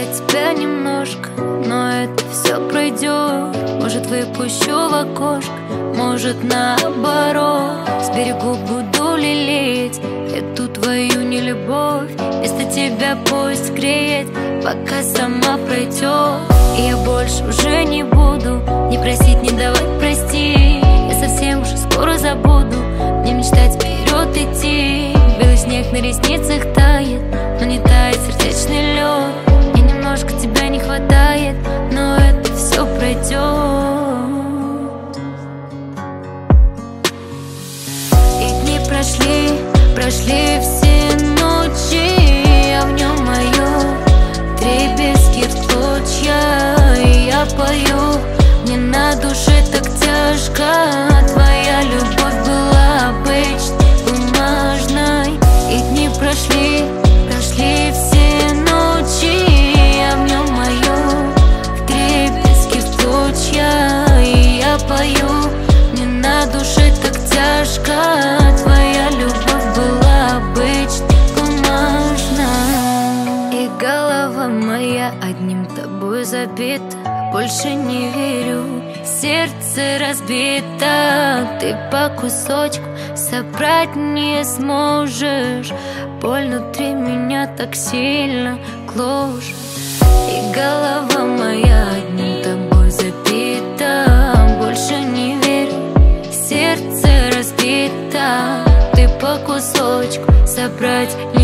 тебя немножко, но это все пройдет. Может, выпущу в окошко, может, наоборот. Сберегу, буду лелеять эту твою нелюбовь. Вместо тебя пусть греет, пока сама пройдет. И я больше уже не буду не просить, не давать прости. Я совсем уже скоро забуду, мне мечтать вперед идти. Белый снег на ресницах тает, но не тает сердечный лед. Мне немножко тебя не хватает, но это все пройдет. И дни прошли все ночи, а в нем мое дребезги в клочья. И я пою, мне на душе так тяжко. Твоя любовь была обычной, бумажной. И дни прошли все ночи, а в нем мое вдребезги в клочья. И я пою, мне на душе так тяжко. Твоя любовь была обычной, бумажной. И голова моя одним тобой забита, больше не верю, сердце разбито. Ты по кусочку собрать не сможешь. Боль внутри меня так сильно гложет. И голова моя одним тобой забита, больше не верю, сердце разбито. Ты по кусочку собрать